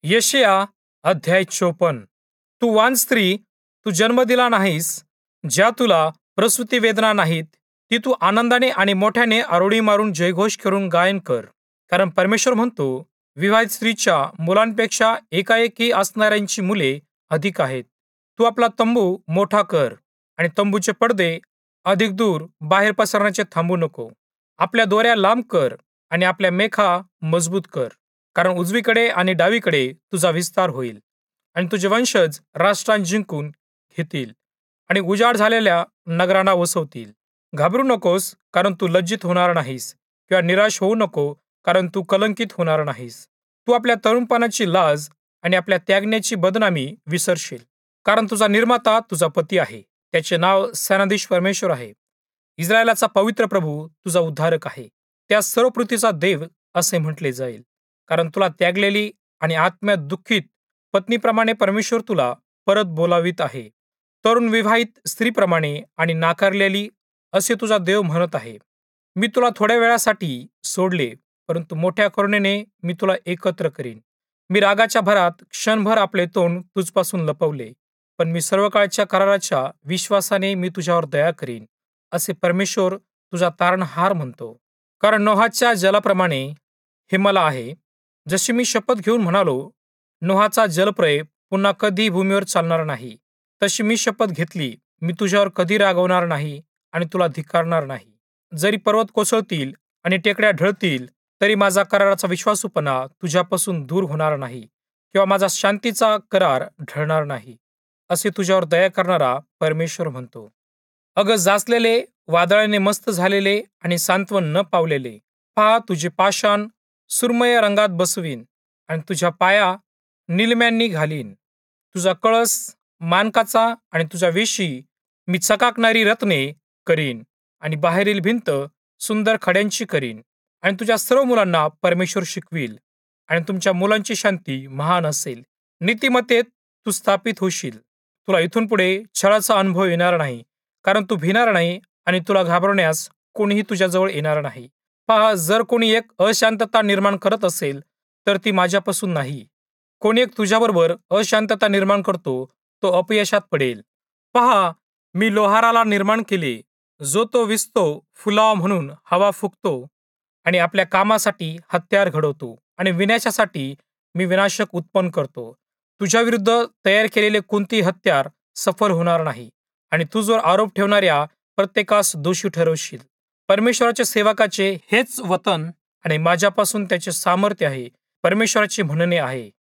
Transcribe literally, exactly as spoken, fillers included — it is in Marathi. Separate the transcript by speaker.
Speaker 1: यशया अध्याय चोपन्न. तू वान स्त्री, तू जन्म दिला नाहीस, ज्या तुला प्रसूती वेदना नाहीत, ती तू आनंदाने आणि मोठ्याने आरोळी मारून जयघोष करून गायन कर. कारण परमेश्वर म्हणतो, विवाहित स्त्रीच्या मुलांपेक्षा एकाएकी असणाऱ्यांची मुले अधिक आहेत. तू आपला तंबू मोठा कर आणि तंबूचे पडदे अधिक दूर बाहेर पसरण्याचे थांबू नको. आपल्या दोऱ्या लांब कर आणि आपल्या मेखा मजबूत कर. कारण उजवीकडे आणि डावीकडे तुझा विस्तार होईल आणि तुझे वंशज राष्ट्रां जिंकून घेतील आणि उजाड झालेल्या नगरांना वसवतील. घाबरू नकोस, कारण तू लज्जित होणार नाहीस, किंवा निराश होऊ नको, कारण तू कलंकित होणार नाहीस. तू आपल्या तरुणपणाची लाज आणि आपल्या त्यागण्याची बदनामी विसरशील. कारण तुझा निर्माता तुझा पती आहे, त्याचे नाव सेनाधीश परमेश्वर आहे. इस्रायलाचा पवित्र प्रभू तुझा उद्धारक आहे. त्या सर्व पृथ्वीचा देव असे म्हटले जाईल. कारण तुला त्यागलेली आणि आत्म्यात दुःखित पत्नीप्रमाणे परमेश्वर तुला परत बोलावित आहे. तरुण विवाहित स्त्रीप्रमाणे आणि नाकारलेली असे तुझा देव म्हणत आहे. मी तुला थोड्या वेळासाठी सोडले, परंतु मोठ्या करुणेने मी तुला एकत्र करीन. मी रागाच्या भरात क्षणभर आपले तोंड तुझपासून लपवले, पण मी सर्वकाळच्या कराराच्या विश्वासाने मी तुझ्यावर दया करीन, असे परमेश्वर तुझा तारणहार म्हणतो. कारण नोहाच्या जलाप्रमाणे हे मला आहे, जशी मी शपथ घेऊन म्हणालो, नोहाचा जलप्रय पुन्हा कधी भूमीवर चालणार नाही, तशी मी शपथ घेतली, मी तुझ्यावर कधी रागवणार नाही आणि तुला धिक्कारणार नाही. जरी पर्वत कोसळतील आणि टेकड्या ढळतील, तरी माझा कराराचा विश्वासूपणा तुझ्यापासून दूर होणार नाही, किंवा माझा शांतीचा करार ढळणार नाही, असे तुझ्यावर दया करणारा परमेश्वर म्हणतो. अगं जाचलेले, वादळाने मस्त झालेले आणि सांत्वन न पावलेले, पहा तुझे पाषाण सुरमय रंगात बसवीन आणि तुझ्या पाया निलम्यांनी घालीन. तुझा कळस मानकाचा आणि तुझ्या वेशी मी चकाकणारी रत्ने करीन आणि बाहेरील भिंत सुंदर खड्यांची करीन. आणि तुझ्या सर्व मुलांना परमेश्वर शिकविल आणि तुमच्या मुलांची शांती महान असेल. नीतिमत्तेत तू स्थापित होशील. तुला इथून पुढे छळाचा अनुभव येणार नाही, कारण तू भिणार नाही आणि तुला घाबरण्यास कोणीही तुझ्याजवळ येणार नाही. पहा, जर कोणी एक अशांतता निर्माण करत असेल, तर ती माझ्यापासून नाही. कोणी एक तुझ्याबरोबर अशांतता निर्माण करतो, तो अपयशात पडेल. पहा, मी लोहाराला निर्माण केले, जो तो विसतो फुलावा म्हणून हवा फुकतो आणि आपल्या कामासाठी हत्यार घडवतो आणि विनाशासाठी मी विनाशक उत्पन्न करतो. तुझ्या विरुद्ध तयार केलेले कोणतेही हत्यार सफल होणार नाही आणि तुझवर आरोप ठेवणाऱ्या प्रत्येकास दोषी ठरवशील. परमेश्वराच्या सेवकाचे हेच वतन आणि माझ्यापासून त्याचे सामर्थ्य आहे, परमेश्वराचे म्हणणे आहे.